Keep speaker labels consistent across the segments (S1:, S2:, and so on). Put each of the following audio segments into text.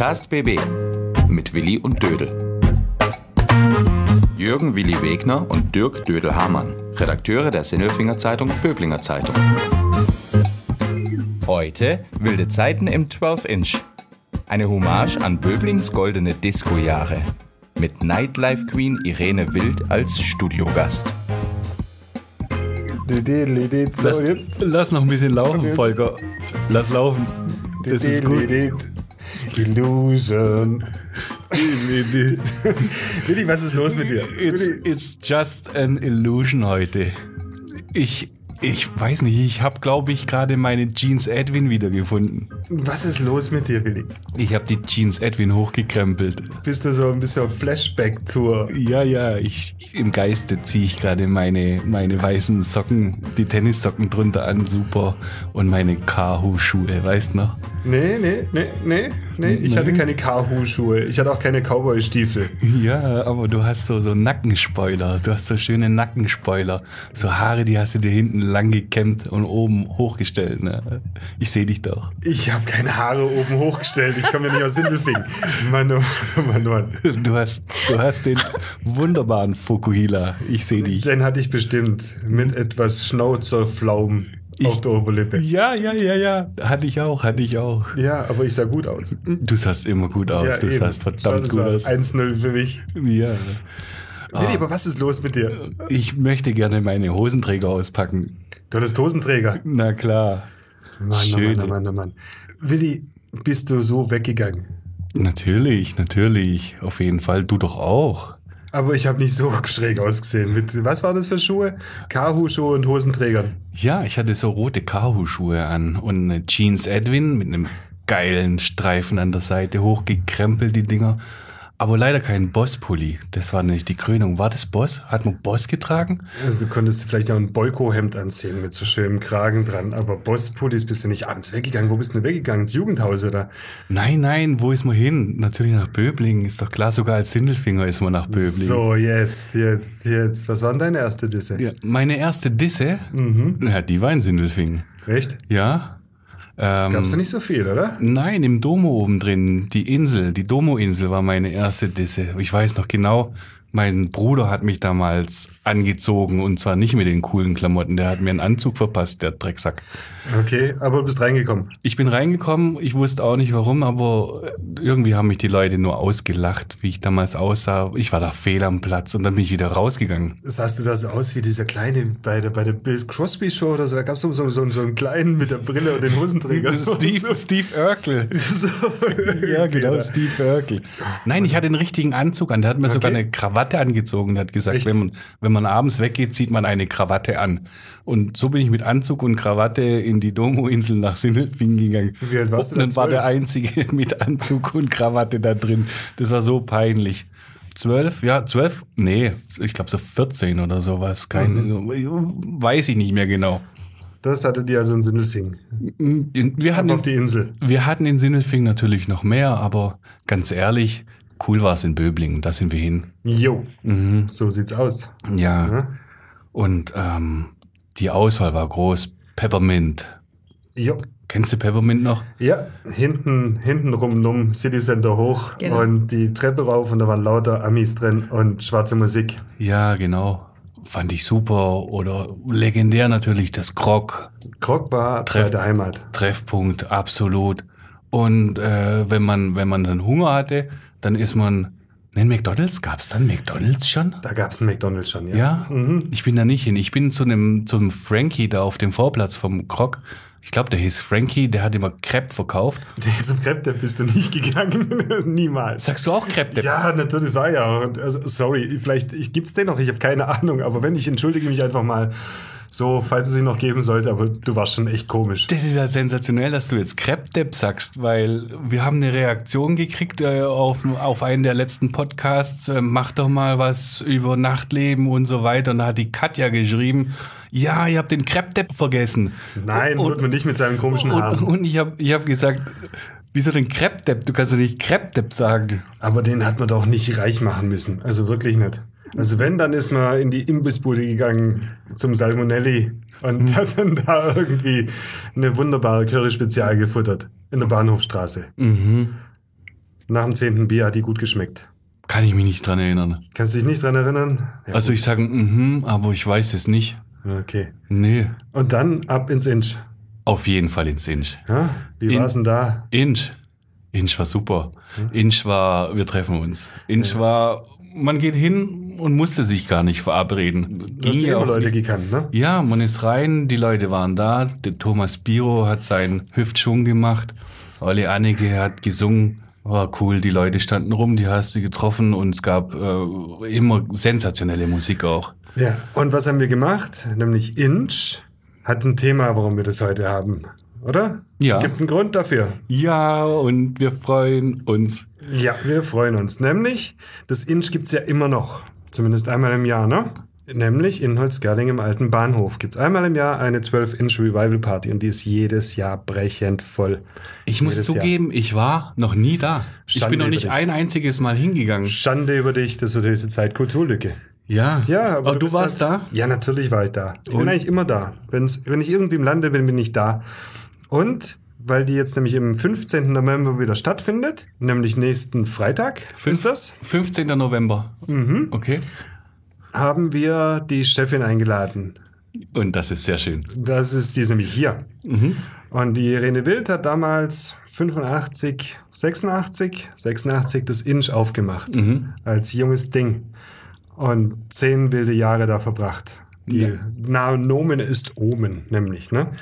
S1: Podcast BB mit Willi und Dödel. Jürgen Willi Wegner und Dirk Dödel-Hamann, Redakteure der Sinnelfinger Zeitung Böblinger Zeitung. Heute wilde Zeiten im 12-Inch. Eine Hommage an Böblings goldene Disco-Jahre. Mit Nightlife Queen Irene Wild als Studiogast.
S2: So, lass noch ein bisschen laufen, Volker. Lass laufen. Das ist gut.
S3: Illusion. Willi, was ist los mit dir?
S2: It's just an illusion heute. Ich weiß nicht, ich habe, glaube ich, gerade meine Jeans Edwin wiedergefunden.
S3: Was ist los mit dir, Willi?
S2: Ich habe die Jeans Edwin hochgekrempelt.
S3: Bist du so ein bisschen auf Flashback-Tour?
S2: Ja, im Geiste ziehe ich gerade meine weißen Socken, die Tennissocken drunter an, super. Und meine Kahu-Schuhe, weißt du noch?
S3: Nee. Ich hatte keine Kahu-Schuhe. Ich hatte auch keine Cowboy-Stiefel.
S2: Ja, aber du hast so Nackenspoiler. Du hast so schöne Nackenspoiler. So Haare, die hast du dir hinten lang gekämmt und oben hochgestellt. Ne? Ich sehe dich doch.
S3: Ich habe keine Haare oben hochgestellt. Ich komme ja nicht aus Sindelfingen. Mann.
S2: Du hast den wunderbaren Fukuhila. Ich sehe dich.
S3: Den hatte ich bestimmt. Mit etwas Schnauzerflaum auf der Oberlippe.
S2: Ja. Hatte ich auch.
S3: Ja, aber ich sah gut aus.
S2: Du sahst immer gut aus.
S3: Ja,
S2: du
S3: eben.
S2: sahst verdammt gut aus.
S3: 1-0 für mich.
S2: Ja.
S3: Willi, aber was ist los mit dir?
S2: Ich möchte gerne meine Hosenträger auspacken.
S3: Du hattest Hosenträger?
S2: Na klar.
S3: Mann. Willi, bist du so weggegangen?
S2: Natürlich. Auf jeden Fall. Du doch auch.
S3: Aber ich habe nicht so schräg ausgesehen. Was waren das für Schuhe? Kahu-Schuhe und Hosenträgern.
S2: Ja, ich hatte so rote Kahu-Schuhe an und eine Jeans Edwin mit einem geilen Streifen an der Seite, hochgekrempelt die Dinger. Aber leider kein Boss-Pulli. Das war nicht die Krönung. War das Boss? Hat man Boss getragen?
S3: Also du konntest vielleicht auch ein Boyko-Hemd anziehen mit so schönem Kragen dran. Aber Boss-Pullis bist du nicht abends weggegangen. Wo bist du denn weggegangen? Ins Jugendhaus, oder?
S2: Nein. Wo ist man hin? Natürlich nach Böblingen. Ist doch klar, sogar als Sindelfinger ist man nach Böblingen.
S3: So, jetzt. Was war denn deine erste Disse?
S2: Ja, meine erste Disse? Ja, die war in Sindelfingen.
S3: Echt?
S2: Ja.
S3: Gab's da nicht so viel, oder?
S2: Nein, im Domo oben drin, die Domo-Insel war meine erste Disse. Ich weiß noch genau, mein Bruder hat mich damals angezogen und zwar nicht mit den coolen Klamotten, der hat mir einen Anzug verpasst, der Drecksack.
S3: Okay, aber du bist reingekommen.
S2: Ich bin reingekommen, ich wusste auch nicht warum, aber irgendwie haben mich die Leute nur ausgelacht, wie ich damals aussah. Ich war da fehl am Platz und dann bin ich wieder rausgegangen.
S3: Sahst du da so aus wie dieser Kleine bei der Bill Crosby Show oder so? Da gab es so einen Kleinen mit der Brille und den Hosenträger.
S2: Steve Urkel.
S3: So.
S2: Ja, genau, Steve Urkel. Nein, ich hatte den richtigen Anzug an, der hat mir sogar eine Krawatte angezogen, der hat gesagt, wenn man abends weggeht, zieht man eine Krawatte an. Und so bin ich mit Anzug und Krawatte in die Domo-Insel nach Sindelfingen gegangen.
S3: Wie alt warst du
S2: dann?
S3: denn?
S2: War der Einzige mit Anzug und Krawatte da drin. Das war so peinlich. 12? Ja, 12? Nee, ich glaube so 14 oder sowas. Weiß ich nicht mehr genau.
S3: Das hattet ihr also in Sindelfingen? Auf die Insel?
S2: Wir hatten in Sindelfingen natürlich noch mehr, aber ganz ehrlich, cool war es in Böblingen, da sind wir hin.
S3: Jo, So sieht's aus.
S2: Ja. Und die Auswahl war groß. Peppermint.
S3: Jo.
S2: Kennst du Peppermint noch?
S3: Ja, hinten rum, City Center hoch und die Treppe rauf und da waren lauter Amis drin und schwarze Musik.
S2: Ja, genau. Fand ich super. Oder legendär natürlich das Krog.
S3: Krog war zweite Heimat.
S2: Treffpunkt, absolut. Und wenn man dann Hunger hatte, dann ist man... McDonald's? Gab's dann McDonald's schon?
S3: Da gab's einen McDonald's schon, ja.
S2: Ja? Ich bin da nicht hin. Ich bin zum Frankie da auf dem Vorplatz vom Krog. Ich glaube, der hieß Frankie, der hat immer Crepe verkauft.
S3: Zum Crepe bist du nicht gegangen. Niemals.
S2: Sagst du auch Crepe?
S3: Ja, natürlich war ja. Also, sorry, vielleicht gibt's den noch, ich habe keine Ahnung. Aber wenn, ich entschuldige mich einfach mal. So, falls es ihn noch geben sollte, aber du warst schon echt komisch.
S2: Das ist ja sensationell, dass du jetzt Crepe-Depp sagst, weil wir haben eine Reaktion gekriegt auf einen der letzten Podcasts. Mach doch mal was über Nachtleben und so weiter. Und da hat die Katja geschrieben, ja, ihr habt den Crepe-Depp vergessen.
S3: Nein, wird man nicht mit seinen komischen Haaren.
S2: Und ich hab gesagt, wieso denn Crepe-Depp? Du kannst doch nicht Crepe-Depp sagen.
S3: Aber den hat man doch nicht reich machen müssen. Also wirklich nicht. Also wenn, dann ist man in die Imbissbude gegangen zum Salmonelli und hat dann da irgendwie eine wunderbare Curry-Spezial gefuttert in der Bahnhofstraße. Nach dem 10. Bier hat die gut geschmeckt.
S2: Kann ich mich nicht dran erinnern.
S3: Kannst du dich nicht dran erinnern? Ja,
S2: Also ich sage, aber ich weiß es nicht.
S3: okay.
S2: Nee,
S3: Und dann ab ins Inch.
S2: auf jeden Fall ins Inch.
S3: Ja? Wie war's denn da?
S2: Inch war super. Inch war, wir treffen uns. Inch war, man geht hin und musste sich gar nicht verabreden.
S3: Du hast
S2: ja
S3: immer
S2: auch
S3: Leute
S2: nicht.
S3: gekannt, ne?
S2: Ja, man ist rein, die Leute waren da. Der Thomas Biro hat seinen Hüftschwung gemacht. Olli Anneke hat gesungen. War cool, die Leute standen rum, die hast du getroffen und es gab immer sensationelle Musik auch.
S3: Ja. Und was haben wir gemacht? Nämlich Inch hat ein Thema, warum wir das heute haben. Oder?
S2: Ja.
S3: Gibt einen Grund dafür.
S2: Ja, und wir freuen uns.
S3: Ja, wir freuen uns. Nämlich, das Inch gibt's ja immer noch. Zumindest einmal im Jahr, ne? Nämlich in Holzgerling im alten Bahnhof gibt's einmal im Jahr eine 12-Inch Revival Party und die ist jedes Jahr brechend voll.
S2: Ich muss
S3: Jedes
S2: zugeben, ich war noch nie da. Ich
S3: Schande
S2: bin noch
S3: über
S2: nicht
S3: dich.
S2: ein einziges Mal hingegangen.
S3: Schande über dich, das wird höchste Zeit, Kulturlücke.
S2: Ja,
S3: Ja, aber
S2: du
S3: bist
S2: warst
S3: halt-
S2: da?
S3: Ja, natürlich war ich da. Ich bin
S2: Und?
S3: eigentlich immer da. Wenn ich irgendwie im Lande bin, bin ich da. Und weil die jetzt nämlich im 15. November wieder stattfindet, nämlich nächsten Freitag, ist das,
S2: 15. November. Okay.
S3: haben wir die Chefin eingeladen.
S2: Und das ist sehr schön.
S3: Die ist nämlich hier. Und die Irene Wild hat damals 86 das Inch aufgemacht. Als junges Ding. Und 10 wilde Jahre da verbracht. Die Nomen ist Omen, nämlich, ne?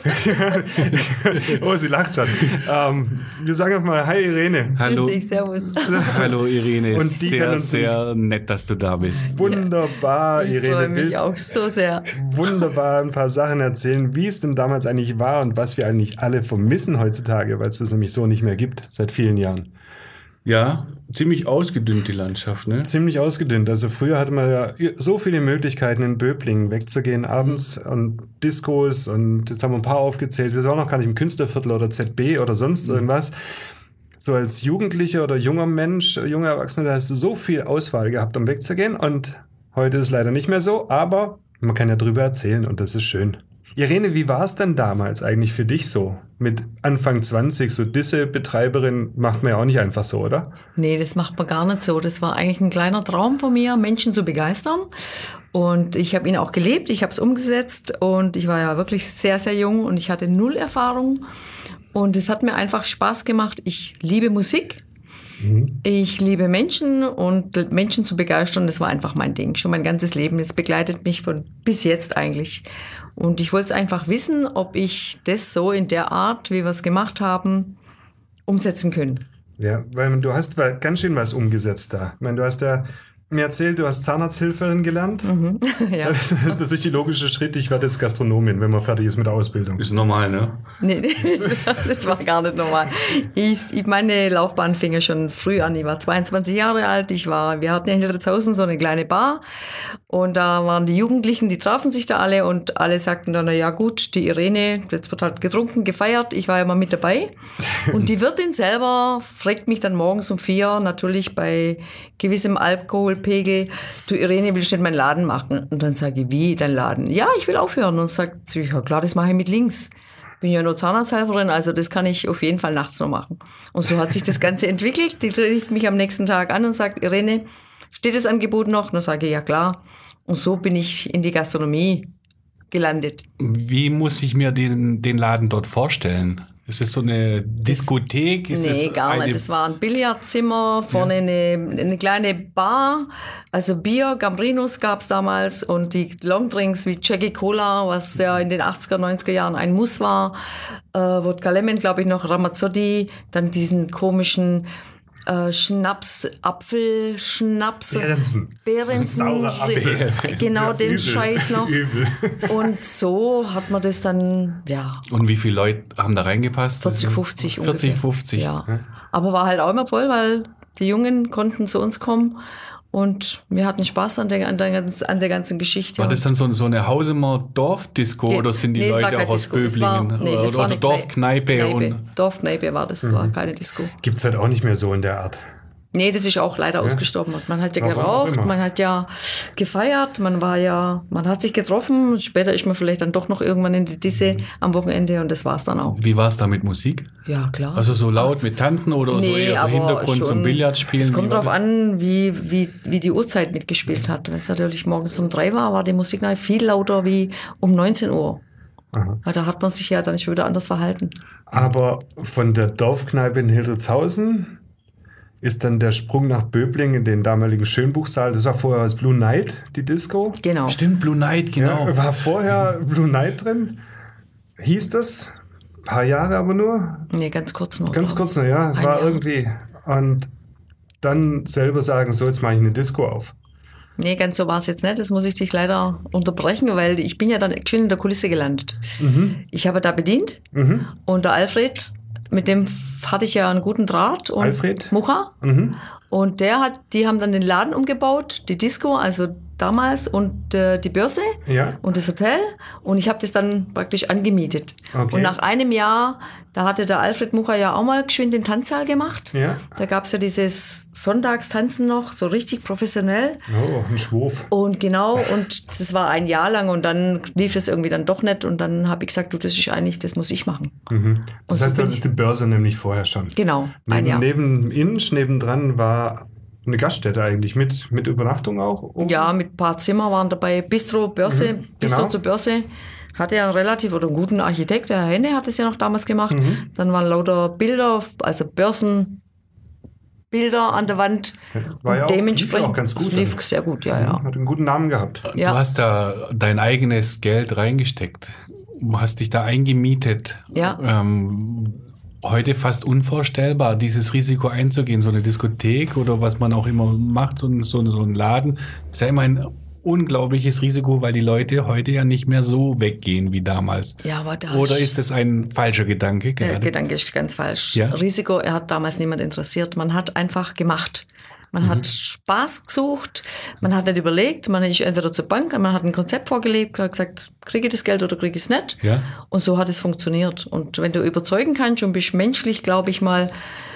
S3: Oh, sie lacht schon. Wir sagen einfach mal, hi Irene.
S2: Hallo.
S4: Grüß dich, servus.
S2: Hallo Irene.
S3: Und die kann
S2: sehr,
S3: uns
S2: sehr nett, dass du da bist.
S3: Wunderbar,
S4: Ich
S3: Irene
S4: freue mich
S3: Wild.
S4: auch so sehr.
S3: Wunderbar ein paar Sachen erzählen, wie es denn damals eigentlich war und was wir eigentlich alle vermissen heutzutage, weil es das nämlich so nicht mehr gibt, seit vielen Jahren.
S2: Ja, ziemlich ausgedünnt die Landschaft, ne?
S3: Ziemlich ausgedünnt. Also früher hatte man ja so viele Möglichkeiten in Böblingen wegzugehen abends und Diskos und jetzt haben wir ein paar aufgezählt. Wir sind auch noch gar nicht im Künstlerviertel oder ZB oder sonst irgendwas. So als Jugendlicher oder junger Mensch, junger Erwachsener, da hast du so viel Auswahl gehabt, um wegzugehen und heute ist es leider nicht mehr so, aber man kann ja drüber erzählen und das ist schön. Irene, wie war es denn damals eigentlich für dich so? Mit Anfang 20, so Disse-Betreiberin macht man ja auch nicht einfach so, oder?
S4: Nee, das macht man gar nicht so. Das war eigentlich ein kleiner Traum von mir, Menschen zu begeistern. Und ich habe ihn auch gelebt, ich habe es umgesetzt und ich war ja wirklich sehr, sehr jung und ich hatte 0 Erfahrung. Und es hat mir einfach Spaß gemacht. Ich liebe Musik. Ich liebe Menschen und Menschen zu begeistern, das war einfach mein Ding. Schon mein ganzes Leben. Es begleitet mich von bis jetzt eigentlich. Und ich wollte einfach wissen, ob ich das so in der Art, wie wir es gemacht haben, umsetzen können.
S3: Ja, weil du hast ganz schön was umgesetzt da. Ich meine, du hast ja mir erzählt, du hast Zahnarzthilferin gelernt.
S4: Ja.
S3: Das ist natürlich der logische Schritt. Ich werde jetzt Gastronomin, wenn man fertig ist mit der Ausbildung.
S2: Ist normal, ne?
S4: Nee, das war gar nicht normal. Meine Laufbahn fing ja schon früh an. Ich war 22 Jahre alt. Wir hatten ja in Hildritzhausen so eine kleine Bar. Und da waren die Jugendlichen, die trafen sich da alle und alle sagten dann, na ja gut, die Irene, jetzt wird halt getrunken, gefeiert. Ich war ja immer mit dabei. Und die Wirtin selber fragt mich dann morgens um 4, natürlich bei gewissem Alkoholpegel, du Irene, willst du nicht meinen Laden machen? Und dann sage ich, wie, dein Laden? Ja, ich will aufhören. Und sagt sie, ja klar, das mache ich mit links. Bin ja nur Zahnarzthelferin, also das kann ich auf jeden Fall nachts noch machen. Und so hat sich das Ganze entwickelt. Die rief mich am nächsten Tag an und sagt, Irene, steht das Angebot noch? Und dann sage ich, ja klar. Und so bin ich in die Gastronomie gelandet.
S2: Wie muss ich mir den Laden dort vorstellen? Ist es so eine Diskothek? Ist
S4: Nee,
S2: es
S4: gar nicht. Das war ein Billardzimmer, vorne eine kleine Bar, also Bier, Gambrinus gab's damals und die Longdrinks wie Jackie Cola, was ja in den 80er, 90er Jahren ein Muss war, Wodka Lemon, glaube ich noch, Ramazzotti, dann diesen komischen Schnaps, Apfelschnaps. Behrensen.
S3: Saurer Apfel.
S4: Genau,
S3: Das ist
S4: den
S3: übel.
S4: Scheiß noch.
S3: Übel.
S4: Und so hat man das dann, ja,
S2: Und wie viele Leute haben da reingepasst?
S4: 40, 50
S2: 40,
S4: ungefähr.
S2: 50.
S4: Ja. Aber war halt auch immer voll, weil die Jungen konnten zu uns kommen und wir hatten Spaß an der ganzen Geschichte.
S2: War das dann so eine Hausemer Dorfdisco oder sind die
S4: Nee, es war
S2: Leute
S4: keine
S2: auch aus
S4: Disco. Das war-
S2: Böblingen?
S4: nee, das war
S2: oder
S4: eine
S2: Dorfkneipe?
S4: Dorfkneipe war das, war keine Disco.
S3: Gibt's halt auch nicht mehr so in der Art.
S4: Nee, das ist auch leider ausgestorben. Man hat ja
S3: Warum auch
S4: geraucht,
S3: immer.
S4: man hat ja gefeiert, man hat sich getroffen. Später ist man vielleicht dann doch noch irgendwann in die Disse am Wochenende und das war's dann auch.
S2: Wie war es da mit Musik?
S4: Ja, klar.
S2: Also so laut mit Tanzen oder so
S4: Nee,
S2: eher so
S4: aber
S2: Hintergrund
S4: schon-
S2: zum Billardspielen?
S4: Es kommt
S2: Wie war
S4: drauf an, wie die Uhrzeit mitgespielt hat. Wenn es natürlich morgens um 3 war die Musik noch viel lauter wie um 19 Uhr. Weil da hat man sich ja dann schon wieder anders verhalten.
S3: Aber von der Dorfkneipe in Hildritzhausen ist dann der Sprung nach Böbling in den damaligen Schönbuchsaal. Das war vorher das Blue Night, die Disco.
S4: Genau.
S2: Stimmt, Blue Night, genau.
S3: Ja, war vorher Blue Night drin. Hieß das? Ein paar Jahre aber nur.
S4: Nee, ganz kurz nur.
S3: Ganz
S4: glaub
S3: kurz
S4: ich.
S3: nur, ja.
S4: Ein
S3: War
S4: Jahr.
S3: irgendwie. Und dann selber sagen, so, jetzt mache ich eine Disco auf.
S4: Nee, ganz so war es jetzt nicht. Das muss ich dich leider unterbrechen, weil ich bin ja dann schön in der Kulisse gelandet. Ich habe da bedient und der Alfred, mit dem hatte ich ja einen guten Draht. Und
S3: Alfred?
S4: Mucha. Und die haben dann den Laden umgebaut, die Disco, also damals, und die Börse
S3: Ja.
S4: und das Hotel. Und ich habe das dann praktisch angemietet.
S3: Okay.
S4: Und nach einem Jahr, da hatte der Alfred Mucha ja auch mal geschwind den Tanzsaal gemacht.
S3: Ja.
S4: Da gab es ja dieses Sonntagstanzen noch, so richtig professionell.
S3: Oh, ein Schwurf.
S4: Und genau, und das war ein Jahr lang und dann lief das irgendwie dann doch nicht und dann habe ich gesagt, du, das ist eigentlich, das muss ich machen.
S3: Das
S4: so
S3: heißt, du
S4: bin
S3: hattest die Börse nämlich vorher schon.
S4: Genau, ein Jahr.
S3: Neben Insch, nebendran war eine Gaststätte eigentlich mit Übernachtung auch. oben?
S4: Ja, mit ein paar Zimmer waren dabei, Bistro, Börse, Bistro
S3: genau.
S4: zur Börse. Hatte ja einen relativ oder einen guten Architekt, der Herr Henne hat es ja noch damals gemacht. Dann waren lauter Bilder, also Börsenbilder an der Wand.
S3: War ja
S4: Und
S3: auch,
S4: dementsprechend
S3: lief auch ganz gut.
S4: lief sehr gut, ja, ja.
S3: Hat einen guten Namen gehabt.
S4: Ja.
S2: Du hast da dein eigenes Geld reingesteckt. Du hast dich da eingemietet.
S4: Ja.
S2: Heute fast unvorstellbar, dieses Risiko einzugehen. So eine Diskothek oder was man auch immer macht, so ein Laden, ist ja immer ein unglaubliches Risiko, weil die Leute heute ja nicht mehr so weggehen wie damals.
S4: Ja, aber da
S2: Oder ist das ein falscher Gedanke?
S4: Der
S2: Gerade?
S4: Gedanke ist ganz falsch.
S2: Ja?
S4: Risiko, er hat damals niemand interessiert. Man hat einfach gemacht. Man hat Spaß gesucht, man hat nicht überlegt, man ist entweder zur Bank, man hat ein Konzept vorgelegt, hat gesagt, kriege ich das Geld oder kriege ich es nicht.
S2: Ja.
S4: Und so hat es funktioniert. Und wenn du überzeugen kannst und bist menschlich, glaube ich mal,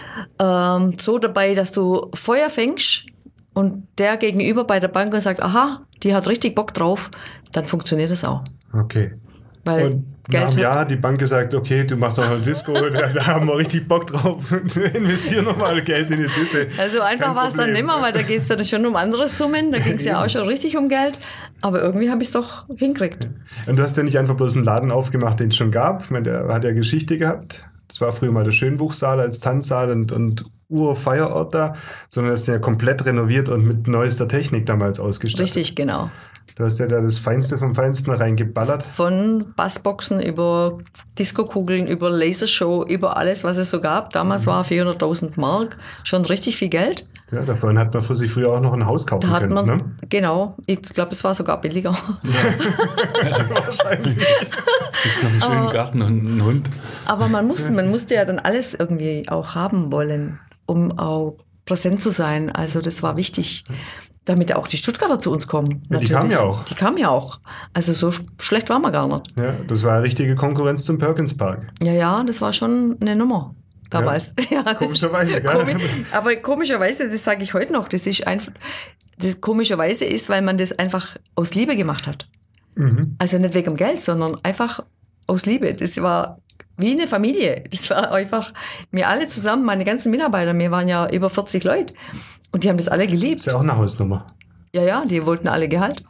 S4: so dabei, dass du Feuer fängst und der gegenüber bei der Bank und sagt, aha, die hat richtig Bock drauf, dann funktioniert es auch.
S3: Okay.
S4: Weil
S3: Und
S4: Geld
S3: nach einem
S4: hat-
S3: Jahr hat die Bank gesagt, okay, du machst doch eine Disco, da haben wir richtig Bock drauf. Investier nochmal Geld in die Disse.
S4: Also einfach
S3: Kein
S4: war es dann
S3: Problem.
S4: nicht mehr, weil da geht es dann schon um andere Summen. Da ging es ja auch schon richtig um Geld. Aber irgendwie habe ich es doch hingekriegt.
S3: Und du hast ja nicht einfach bloß einen Laden aufgemacht, den es schon gab. Ich meine, der hat ja Geschichte gehabt. Das war früher mal der Schönbuchsaal als Tanzsaal und Urfeierort da, sondern das ist ja komplett renoviert und mit neuester Technik damals ausgestattet.
S4: Richtig, genau.
S3: Du hast ja da das Feinste vom Feinsten reingeballert.
S4: Von Bassboxen über Diskokugeln, über Lasershow, über alles, was es so gab. Damals war 400.000 Mark schon richtig viel Geld.
S3: Ja, davon hat man für sich früher auch noch ein Haus kaufen
S4: Da hat
S3: können.
S4: man,
S3: Ne?
S4: genau, ich glaube, es war sogar billiger.
S3: Wahrscheinlich.
S2: Gibt's noch einen schönen Garten und einen Hund?
S4: Aber man musste ja dann alles irgendwie auch haben wollen, um auch präsent zu sein. Also das war wichtig, damit auch die Stuttgarter zu uns kommen.
S3: Ja, die kamen ja auch.
S4: Die kamen ja auch. Also so schlecht waren wir gar nicht.
S3: Ja, das war eine richtige Konkurrenz zum Perkins Park.
S4: Ja, das war schon eine Nummer damals. Ja.
S3: Komischerweise, gell?
S4: Aber komischerweise, das sage ich heute noch, das ist einfach, das komischerweise ist, weil man das einfach aus Liebe gemacht hat. Also nicht wegen dem Geld, sondern einfach aus Liebe. Das war wie eine Familie. Das war einfach, wir alle zusammen, meine ganzen Mitarbeiter, wir waren ja über 40 Leute und die haben das alle geliebt.
S3: Ist ja auch eine Hausnummer.
S4: Ja, die wollten alle Gehalt.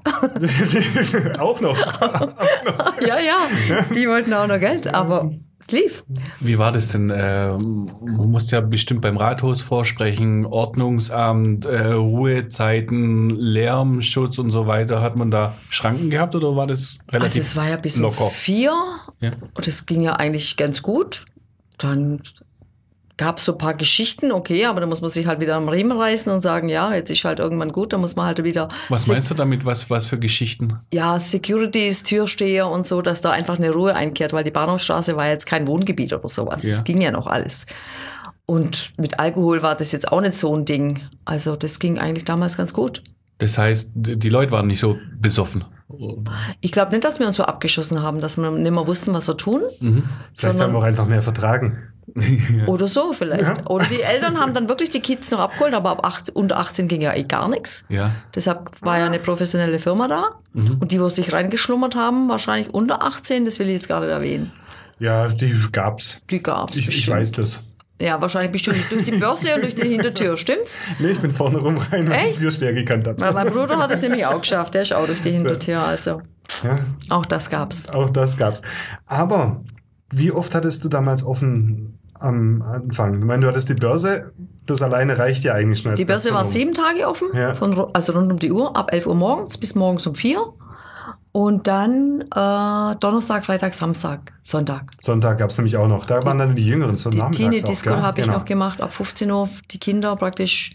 S3: Auch noch.
S4: Ja, die wollten auch noch Geld, aber es lief.
S2: Wie war das denn? Man musste ja bestimmt beim Rathaus vorsprechen, Ordnungsamt, Ruhezeiten, Lärmschutz und so weiter. Hat man da Schranken gehabt oder war das relativ
S4: Also es war ja bis
S2: locker?
S4: um 4
S2: Ja.
S4: und das ging ja eigentlich ganz gut. Dann gab es so ein paar Geschichten, okay, aber da muss man sich halt wieder am Riemen reißen und sagen, ja, jetzt ist halt irgendwann gut, da muss man halt wieder...
S2: Was meinst du damit? Was für Geschichten?
S4: Ja, Securities, Türsteher und so, dass da einfach eine Ruhe einkehrt, weil die Bahnhofstraße war jetzt kein Wohngebiet oder sowas.
S2: Ja.
S4: Das ging ja noch alles. Und mit Alkohol war das jetzt auch nicht so ein Ding. Also das ging eigentlich damals ganz gut.
S2: Das heißt, die Leute waren nicht so besoffen.
S4: Ich glaube nicht, dass wir uns so abgeschossen haben, dass wir nicht mehr wussten, was wir tun.
S3: Vielleicht haben wir auch einfach mehr vertragen.
S4: Oder so vielleicht.
S3: Ja.
S4: Oder die Eltern haben dann wirklich die Kids noch abgeholt, aber unter 18 ging ja gar nichts.
S2: Ja.
S4: Deshalb war ja eine professionelle Firma da. Und die, wo sich reingeschlummert haben, wahrscheinlich unter 18, das will ich jetzt gar nicht erwähnen.
S3: Ja, die gab's.
S4: Die gab's
S3: Ich
S4: bestimmt.
S3: weiß das.
S4: Ja, wahrscheinlich bist du durch die Börse und durch die Hintertür, stimmt's?
S3: Nee, ich bin vorne rum rein, weil ich
S4: Echt?
S3: die Türsteher gekannt habe.
S4: Weil mein Bruder hat es nämlich auch geschafft, der ist auch durch die Hintertür, also
S3: Ja,
S4: auch das gab's.
S3: auch das gab's. Aber wie oft hattest du damals offen am Anfang? Ich meine, du hattest die Börse, das alleine reicht ja eigentlich schon als
S4: Die Börse war
S3: Gastronom.
S4: 7 Tage offen,
S3: Ja.
S4: also rund um die Uhr, ab 11 Uhr morgens bis morgens um 4. Und dann Donnerstag, Freitag, Samstag, Sonntag.
S3: Sonntag gab's nämlich auch noch. Da waren dann die Jüngeren so
S4: Die
S3: nachmittags
S4: Teenie-Disco
S3: auch, gell?
S4: habe ich
S3: Genau.
S4: noch gemacht, ab 15 Uhr, die Kinder praktisch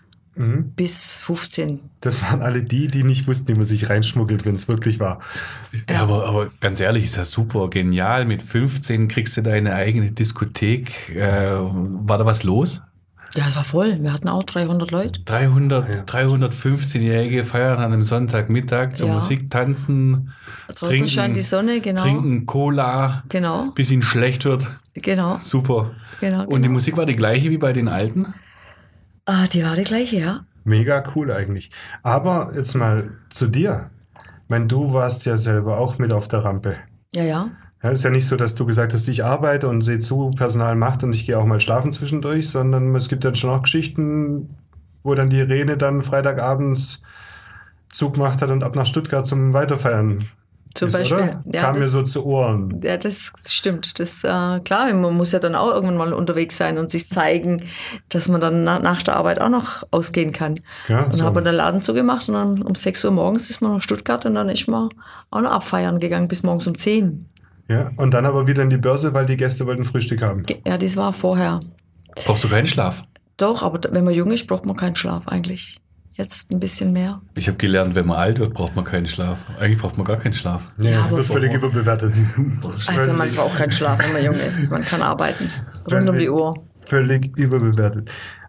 S4: bis 15.
S3: Das waren alle die nicht wussten, wie man sich reinschmuggelt, wenn es wirklich war.
S2: Ja, aber ganz ehrlich, ist das super genial. Mit 15 kriegst du deine eigene Diskothek. War da was los?
S4: Ja, es war voll. Wir hatten auch 300 Leute.
S2: 315-Jährige feiern an einem Sonntagmittag zur
S4: Ja.
S2: Musik, tanzen,
S4: Draußen scheint die Sonne, genau.
S2: trinken Cola,
S4: Genau,
S2: bis ihnen schlecht wird.
S4: genau.
S2: Super.
S4: Genau,
S2: Und die Musik war die gleiche wie bei den Alten?
S4: Die war die gleiche, ja.
S3: Mega cool eigentlich. Aber jetzt mal zu dir. Ich meine, du warst ja selber auch mit auf der Rampe.
S4: Ja, ja.
S3: Ja, ist ja nicht so, dass du gesagt hast, ich arbeite und sehe zu, Personal macht und ich gehe auch mal schlafen zwischendurch, sondern es gibt dann schon auch Geschichten, wo dann die Irene dann Freitagabends Zug gemacht hat und ab nach Stuttgart zum Weiterfeiern
S4: Zum
S3: ist,
S4: Beispiel.
S3: oder?
S4: Ja,
S3: Kam mir
S4: das-
S3: so zu Ohren.
S4: Ja, das stimmt. Das klar, man muss ja dann auch irgendwann mal unterwegs sein und sich zeigen, dass man dann nach der Arbeit auch noch ausgehen kann.
S3: Ja,
S4: und
S3: so.
S4: habe den Laden zugemacht und dann um 6 Uhr morgens ist man nach Stuttgart und dann ist man auch noch abfeiern gegangen bis morgens um 10.
S3: Ja, und dann aber wieder in die Börse, weil die Gäste wollten Frühstück haben.
S4: Ja, das war vorher.
S2: Brauchst du keinen Schlaf?
S4: Doch, aber wenn man jung ist, braucht man keinen Schlaf eigentlich. Jetzt ein bisschen mehr.
S2: Ich habe gelernt, wenn man alt wird, braucht man keinen Schlaf. Eigentlich braucht man gar keinen Schlaf.
S3: Nee,
S4: Ja,
S3: das
S4: aber
S3: wird völlig überbewertet.
S4: Also man braucht keinen Schlaf, wenn man jung ist. Man kann arbeiten. Rund um die Uhr.
S3: Völlig überbewertet.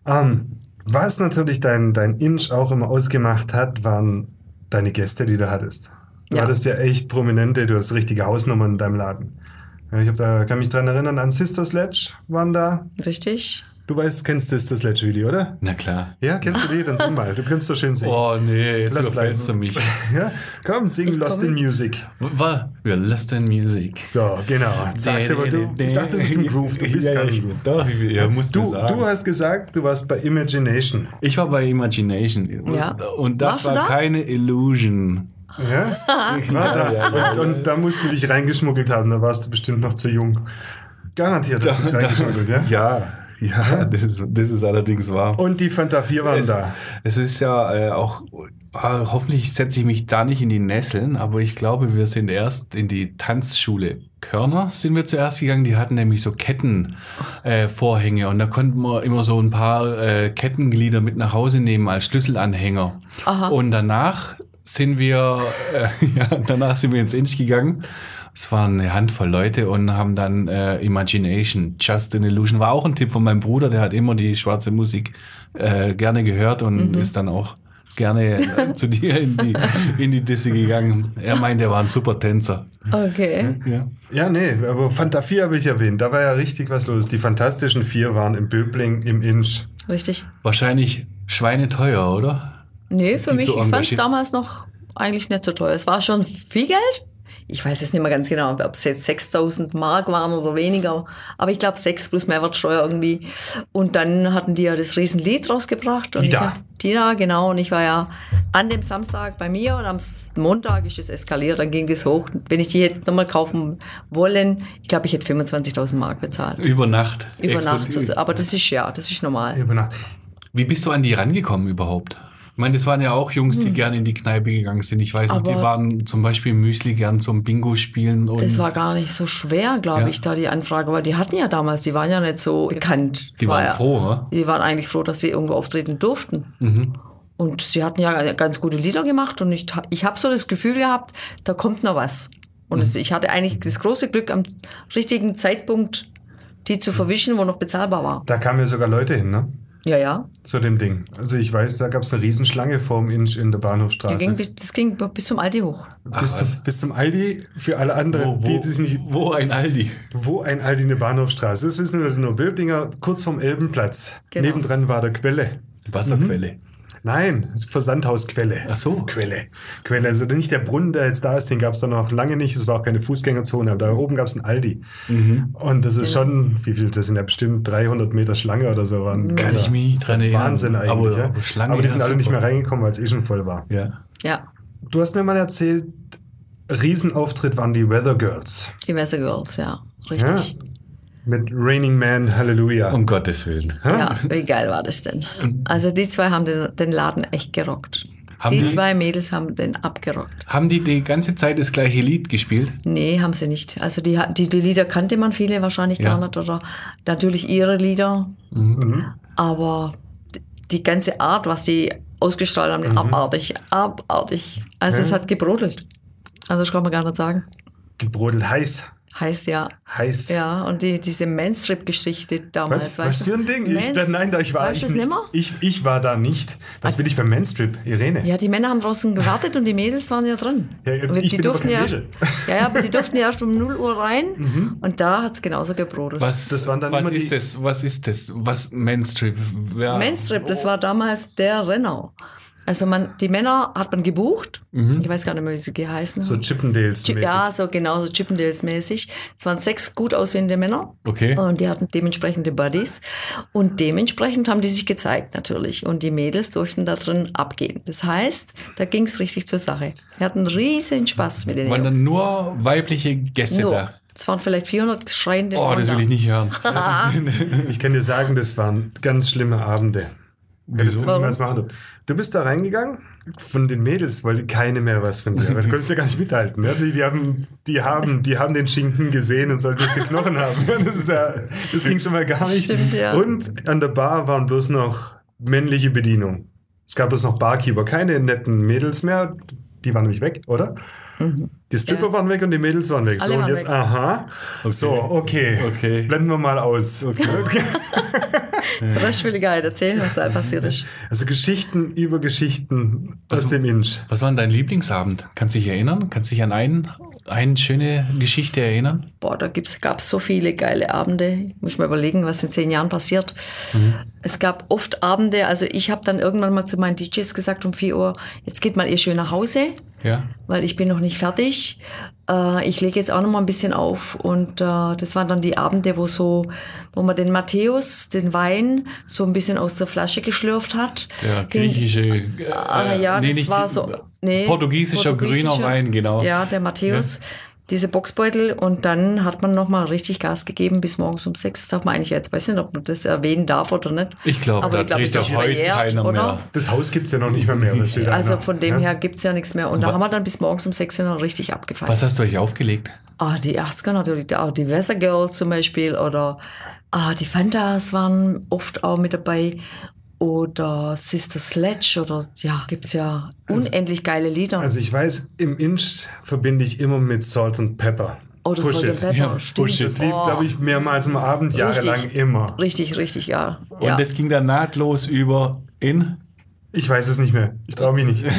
S3: Was natürlich dein Inch auch immer ausgemacht hat, waren deine Gäste, die du hattest. Du
S4: Ja.
S3: hattest ja echt prominente, du hast richtige Hausnummern in deinem Laden. Ja, kann mich dran erinnern, an Sister Sledge waren da.
S4: Richtig?
S3: Du kennst Sister Sledge Video, oder?
S2: Na klar.
S3: Ja, kennst du die? Dann sing mal. Du kannst doch schön singen.
S2: Oh nee, jetzt
S3: Lass
S2: überfällst du
S3: bleiben.
S2: mich.
S3: Ja, komm, sing Lost in Music.
S2: War? Wir Lost in Music.
S3: So, genau. Sag's aber du. Ich dachte, du bist im Groove. Du bist gar nicht.
S2: Doch, ja, musst du sagen.
S3: Du hast gesagt, du warst bei Imagination.
S2: Ich war bei Imagination.
S4: Ja.
S2: Und das
S4: Warst du
S2: war
S4: da?
S2: keine Illusion.
S3: Ja? Ich war da.
S2: Ja.
S3: Und da musst du dich reingeschmuggelt haben. Da warst du bestimmt noch zu jung. Garantiert hast du dich reingeschmuggelt, ja?
S2: Ja, das ist allerdings wahr.
S3: Und die Fanta 4 waren da.
S2: Es ist ja auch, hoffentlich setze ich mich da nicht in die Nesseln, aber ich glaube, wir sind erst in die Tanzschule Körner sind wir zuerst gegangen. Die hatten nämlich so Kettenvorhänge und da konnten wir immer so ein paar Kettenglieder mit nach Hause nehmen als Schlüsselanhänger.
S4: Aha.
S2: Und danach sind wir ins Inch gegangen. Es waren eine Handvoll Leute und haben dann Imagination, Just an Illusion, war auch ein Tipp von meinem Bruder, der hat immer die schwarze Musik gerne gehört und ist dann auch gerne zu dir in die Disse gegangen. Er meint, er war ein super Tänzer.
S4: Okay.
S2: Ja.
S3: Ja, nee, aber Fanta 4 habe ich erwähnt. Da war ja richtig was los. Die Fantastischen 4 waren im Böbling, im Inch.
S4: Richtig.
S2: Wahrscheinlich schweineteuer, oder?
S4: Nee, für
S2: Die
S4: mich,
S2: so
S4: ich fand es
S2: engagiert.
S4: damals noch eigentlich nicht so teuer. Es war schon viel Geld. Ich weiß es nicht mehr ganz genau, ob es jetzt 6.000 Mark waren oder weniger. Aber ich glaube 6 plus Mehrwertsteuer irgendwie. Und dann hatten die ja das Riesenlied rausgebracht. Und
S3: Dida.
S4: Dida, genau. Und ich war ja an dem Samstag bei mir und am Montag ist es eskaliert. Dann ging das hoch. Wenn ich die hätte nochmal kaufen wollen, ich glaube, ich hätte 25.000 Mark bezahlt.
S2: Über Nacht.
S4: Über Nacht.
S2: Explodiert.
S4: Aber das ist normal.
S3: Über Nacht.
S2: Wie bist du an die rangekommen überhaupt? Ich meine, das waren ja auch Jungs, die gerne in die Kneipe gegangen sind. Ich weiß noch, die
S4: Aber-
S2: waren zum Beispiel im Müsli gern zum Bingo spielen. Und
S4: Es war gar nicht so schwer, glaube
S2: Ja.
S4: ich, da die Anfrage, weil die hatten ja damals, die waren ja nicht so bekannt.
S2: die waren
S4: ja,
S2: froh, ne?
S4: Die waren eigentlich froh, dass sie irgendwo auftreten durften. Und sie hatten ja ganz gute Lieder gemacht und ich habe so das Gefühl gehabt, da kommt noch was. Und ich hatte eigentlich das große Glück, am richtigen Zeitpunkt die zu verwischen, wo noch bezahlbar war.
S3: Da kamen ja sogar Leute hin, ne?
S4: Ja, ja.
S3: zu dem Ding. Also ich weiß, da gab es eine Riesenschlange vorm Inch in der Bahnhofstraße.
S4: Das ging bis zum Aldi hoch.
S3: Bis zum Aldi, für alle anderen, die es nicht...
S2: Wo ein Aldi?
S3: Wo ein Aldi eine Bahnhofstraße? Das wissen nur Böblinger, kurz vorm Elbenplatz.
S4: Genau.
S3: Nebendran war der Quelle.
S2: Wasserquelle.
S3: Nein, Versandhausquelle.
S2: Ach so.
S3: Quelle. Also nicht der Brunnen, der jetzt da ist, den gab es da noch lange nicht. Es war auch keine Fußgängerzone, aber da oben gab es einen Aldi. Und das ist schon, wie viel, das sind ja bestimmt 300 Meter Schlange oder so.
S2: Kann ich mich dran erinnern.
S3: Wahnsinn eigentlich.
S2: Aber Schlange,
S3: aber die sind
S2: ja,
S3: alle nicht
S2: super.
S3: mehr reingekommen, weil es eh schon voll war.
S2: Ja.
S4: Ja,
S3: Du hast mir mal erzählt, Riesenauftritt waren die Weather Girls.
S4: die Messer Girls, ja. Richtig.
S3: Ja. Mit Raining Man, Halleluja.
S2: Um Gottes Willen.
S4: Ja, wie geil war das denn? Also die zwei haben den Laden echt gerockt. Die zwei Mädels haben den abgerockt.
S2: Haben die ganze Zeit das gleiche Lied gespielt?
S4: Nee, haben sie nicht. Also die Lieder kannte man viele wahrscheinlich gar nicht. Oder natürlich ihre Lieder. Aber die ganze Art, was die ausgestrahlt haben, abartig. Also es hat gebrodelt. Also das kann man gar nicht sagen.
S3: Gebrodelt heiß.
S4: Heißt ja.
S3: Heiß.
S4: Ja, und diese Manstrip-Geschichte damals.
S3: Was für ein Ding? Ich war da nicht. Was will ich beim Manstrip, Irene?
S4: Ja, die Männer haben draußen gewartet und die Mädels waren ja drin.
S3: Ja,
S4: Aber
S3: ich bin aber kein Mädel.
S4: aber die durften ja erst um 0 Uhr rein und da hat es genauso gebrodelt.
S3: Das waren dann immer
S2: ist das? Was ist das? Was Manstrip? Ja.
S4: Manstrip, das war damals der Renner. Also die Männer hat man gebucht. Ich weiß gar nicht mehr, wie sie geheißen haben.
S3: So Chippendales-mäßig.
S4: Ja, so genau, so Chippendales-mäßig. Es waren 6 gut aussehende Männer.
S2: Okay.
S4: Und die hatten dementsprechende Buddies. Und dementsprechend haben die sich gezeigt natürlich. Und die Mädels durften da drin abgehen. Das heißt, da ging es richtig zur Sache. Wir hatten riesen Spaß mit den
S2: Waren
S4: Jungs.
S2: dann nur weibliche Gäste da?
S4: Es waren vielleicht 400 schreiende
S2: Oh, das will ich nicht hören.
S3: Ich kann dir sagen, das waren ganz schlimme Abende. Hättest du niemals machen dürfen. Du bist da reingegangen, von den Mädels wollte keine mehr was von dir, weil du konntest ja gar nicht mithalten. Ne? Die haben den Schinken gesehen und sollten jetzt die Knochen haben. Das ging schon mal gar nicht.
S4: Stimmt, ja.
S3: Und an der Bar waren bloß noch männliche Bedienung. Es gab bloß noch Barkeeper, keine netten Mädels mehr. Die waren nämlich weg, oder? Die Stripper waren weg und die Mädels waren weg.
S4: Alle
S3: so, und
S4: waren
S3: jetzt,
S4: weg.
S3: aha.
S2: Okay.
S3: So, okay. Blenden wir mal aus. Okay.
S4: Das will ich gar nicht erzählen, was da passiert ist.
S3: Also Geschichten über Geschichten aus dem Inch.
S2: Was war denn dein Lieblingsabend? Kannst du dich erinnern? Kannst du dich an eine schöne Geschichte erinnern?
S4: Boah, da gab es so viele geile Abende. Ich muss mal überlegen, was in 10 Jahren passiert. Es gab oft Abende, also ich habe dann irgendwann mal zu meinen DJs gesagt um 4 Uhr, jetzt geht mal ihr schön nach Hause,
S2: Ja.
S4: weil ich bin noch nicht fertig. Ich lege jetzt auch noch mal ein bisschen auf. Und das waren dann die Abende, wo man den Matthäus, den Wein, so ein bisschen aus der Flasche geschlürft hat.
S2: Ja, griechische. Portugiesischer grüner Wein, genau.
S4: Ja, der Matthäus. Diese Boxbeutel und dann hat man nochmal richtig Gas gegeben bis morgens um 6. Das darf man eigentlich jetzt, weiß nicht, ob man das erwähnen darf oder nicht.
S2: Ich glaube, da kriegt
S4: das
S2: ja heute
S4: verjährt,
S2: keiner
S4: oder?
S2: mehr.
S3: Das Haus gibt es ja noch nicht mehr. Was wir
S4: Also
S3: da
S4: von dem her gibt es ja nichts mehr. Und da haben wir dann bis morgens um 6 noch richtig abgefeiert.
S2: Was hast du euch aufgelegt?
S4: Die 80er natürlich, auch die Weather Girls zum Beispiel oder die Fantas waren oft auch mit dabei. Oder Sister Sledge oder gibt's ja unendlich geile Lieder.
S3: Also ich weiß, im Inch verbinde ich immer mit Salt and Pepper.
S4: Oh, das
S3: Push
S4: Salt and
S3: It.
S4: Pepper,
S2: Ja,
S4: stimmt.
S2: Push It.
S3: Das lief, glaube ich, mehrmals am Abend, jahrelang immer.
S4: Richtig, ja.
S2: Und das ging dann nahtlos über in?
S3: Ich weiß es nicht mehr. Ich traue mich nicht.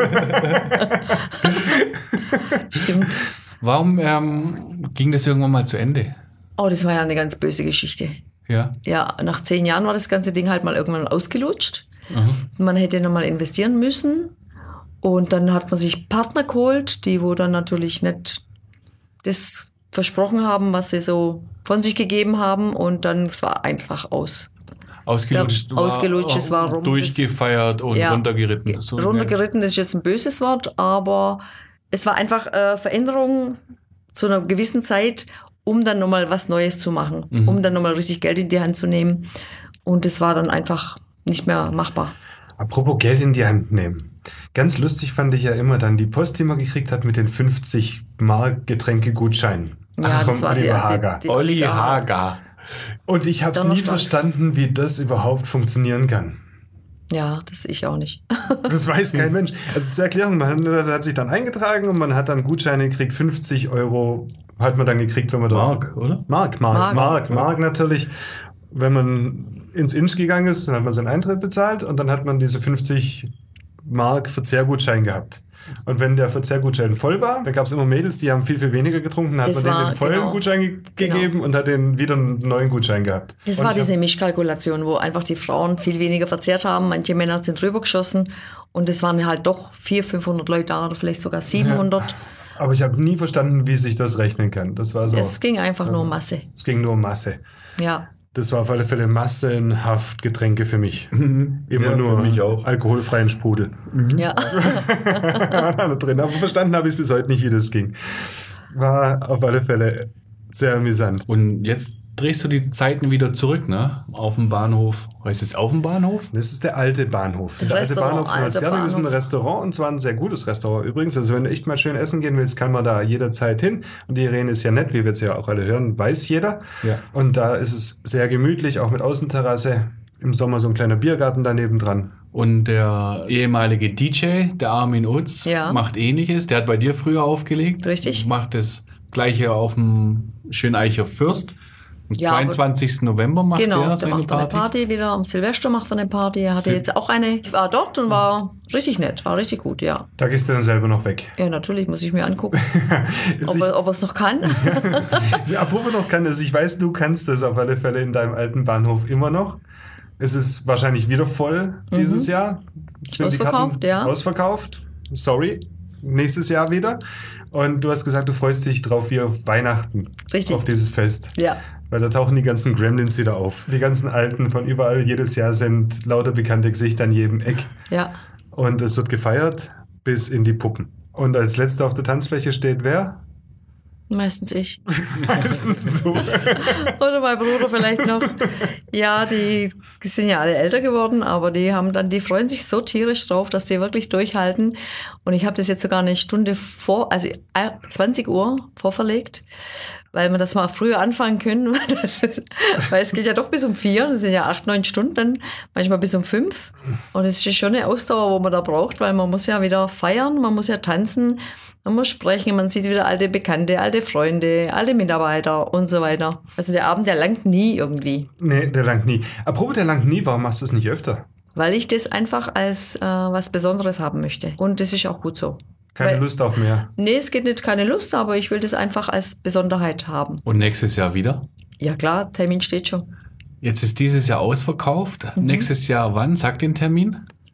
S4: Stimmt.
S2: Warum ging das irgendwann mal zu Ende?
S4: Oh, das war ja eine ganz böse Geschichte.
S2: Ja.
S4: Ja, nach 10 Jahren war das ganze Ding halt mal irgendwann ausgelutscht. Man hätte nochmal investieren müssen. Und dann hat man sich Partner geholt, die wo dann natürlich nicht das versprochen haben, was sie so von sich gegeben haben. Und dann es war einfach aus.
S2: Ausgelutscht
S4: es war rum.
S2: Durchgefeiert und runtergeritten. So,
S4: runtergeritten ist jetzt ein böses Wort, aber es war einfach Veränderung zu einer gewissen Zeit, um dann nochmal was Neues zu machen, um dann nochmal richtig Geld in die Hand zu nehmen. Und es war dann einfach nicht mehr machbar.
S3: Apropos Geld in die Hand nehmen. Ganz lustig fand ich ja immer dann die Post, die man gekriegt hat mit den 50 Mark Getränkegutscheinen.
S4: Ja, das war
S3: Oliver Hager.
S4: die
S2: Olli Hager.
S3: Und ich habe es nie verstanden, wie das überhaupt funktionieren kann.
S4: Ja, das ich auch nicht.
S3: Das weiß kein Mensch. Also zur Erklärung, man hat sich dann eingetragen und man hat dann Gutscheine gekriegt, 50 € hat man dann gekriegt, wenn man dort...
S2: Mark, oder?
S3: Mark natürlich. wenn man ins Inch gegangen ist, dann hat man seinen Eintritt bezahlt und dann hat man diese 50 Mark Verzehrgutschein gehabt. Und wenn der Verzehrgutschein voll war, dann gab es immer Mädels, die haben viel, viel weniger getrunken, dann hat man denen den vollen Gutschein gegeben und hat denen wieder einen neuen Gutschein gehabt.
S4: Das war diese Mischkalkulation, wo einfach die Frauen viel weniger verzehrt haben, manche Männer sind drüber geschossen und es waren halt doch 400-500 Leute da oder vielleicht sogar 700.
S3: Ja. Aber ich habe nie verstanden, wie sich das rechnen kann. Das war so.
S4: Es ging einfach nur um Masse.
S3: Es ging nur um Masse.
S4: Ja.
S3: Das war auf alle Fälle massenhaft Getränke für mich. Immer nur
S2: für mich auch.
S3: Alkoholfreien Sprudel.
S4: Ja.
S3: Da drin. Aber verstanden habe ich es bis heute nicht, wie das ging. War auf alle Fälle sehr amüsant.
S2: Und jetzt drehst du die Zeiten wieder zurück, ne? Auf dem Bahnhof. Heißt es auf dem Bahnhof?
S3: Das ist der alte Bahnhof. Das ist der alte Bahnhof von Holzgerling. Das ist ein Restaurant und zwar ein sehr gutes Restaurant übrigens. Also wenn du echt mal schön essen gehen willst, kann man da jederzeit hin. Und die Irene ist ja nett, wie wir jetzt ja auch alle hören, weiß jeder.
S2: Ja.
S3: Und da ist es sehr gemütlich, auch mit Außenterrasse. Im Sommer so ein kleiner Biergarten daneben dran.
S2: Und der ehemalige DJ, der Armin Utz, macht Ähnliches. Der hat bei dir früher aufgelegt.
S4: Richtig.
S2: Macht das Gleiche auf dem Schöneicher Fürst. Am 22. November macht er seine
S4: macht
S2: Party.
S4: Eine Party wieder. Am Silvester macht er eine Party. Er hatte jetzt auch eine. Ich war dort und war richtig nett. War richtig gut, ja.
S3: Da gehst du dann selber noch weg.
S4: Ja, natürlich. Muss ich mir angucken. ob er es noch kann.
S3: Ja, apropos noch kann es. Ich weiß, du kannst das auf alle Fälle in deinem alten Bahnhof immer noch. Es ist wahrscheinlich wieder voll dieses Jahr. Sind
S4: ausverkauft,
S3: die Karten ausverkauft? Sorry. Nächstes Jahr wieder. Und du hast gesagt, du freust dich drauf wie auf Weihnachten.
S4: Richtig.
S3: Auf dieses Fest.
S4: Ja.
S3: Weil da tauchen die ganzen Gremlins wieder auf. Die ganzen Alten von überall jedes Jahr sind lauter bekannte Gesichter an jedem Eck.
S4: Ja.
S3: Und es wird gefeiert bis in die Puppen. Und als letzter auf der Tanzfläche steht wer?
S4: Meistens ich.
S3: Meistens du.
S4: Oder mein Bruder vielleicht noch. Ja, die sind ja alle älter geworden, aber die freuen sich so tierisch drauf, dass die wirklich durchhalten. Und ich habe das jetzt sogar eine Stunde also 20 Uhr vorverlegt, weil wir das mal früher anfangen können. Weil es geht ja doch bis um 4, das sind ja 8-9 Stunden, manchmal bis um 5. Und es ist schon eine Ausdauer, wo man da braucht, weil man muss ja wieder feiern, man muss ja tanzen, man muss sprechen, man sieht wieder alte Bekannte, alte Freunde, alte Mitarbeiter und so weiter. Also der Abend, der langt nie irgendwie.
S3: Nee, der langt nie. Apropos, der langt nie, warum machst du es nicht öfter?
S4: Weil ich das einfach als was Besonderes haben möchte. Und das ist auch gut so.
S3: Keine Lust auf mehr?
S4: Nee, es geht nicht keine Lust, aber ich will das einfach als Besonderheit haben.
S2: Und nächstes Jahr wieder?
S4: Ja klar, Termin steht schon.
S2: Jetzt ist dieses Jahr ausverkauft. Nächstes Jahr wann? Sag den Termin.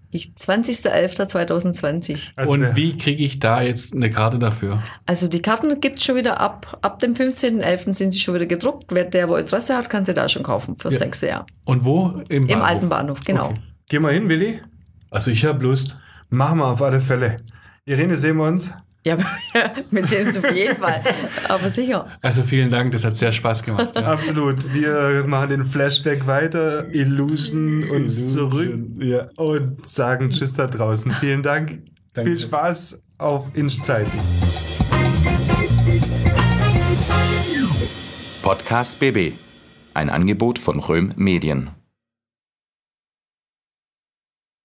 S4: 20.11.2020.
S2: Also und wie kriege ich da jetzt eine Karte dafür?
S4: Also die Karten gibt es schon wieder ab dem 15.11. sind sie schon wieder gedruckt. Wer wo Interesse hat, kann sie da schon kaufen fürs nächste Jahr.
S2: Und wo? Im
S4: alten Bahnhof, genau.
S3: Okay. Geh mal hin, Willi.
S2: Also ich habe Lust.
S3: Machen wir auf alle Fälle. Irene, sehen wir uns?
S4: Ja, wir sehen uns auf jeden Fall. Aber sicher.
S2: Also vielen Dank, das hat sehr Spaß gemacht. Ja.
S3: Absolut. Wir machen den Flashback weiter, Illusion uns zurück und sagen Tschüss da draußen. Vielen Dank. Danke. Viel Spaß auf Inch-Zeiten.
S1: Podcast BB. Ein Angebot von Röhm Medien.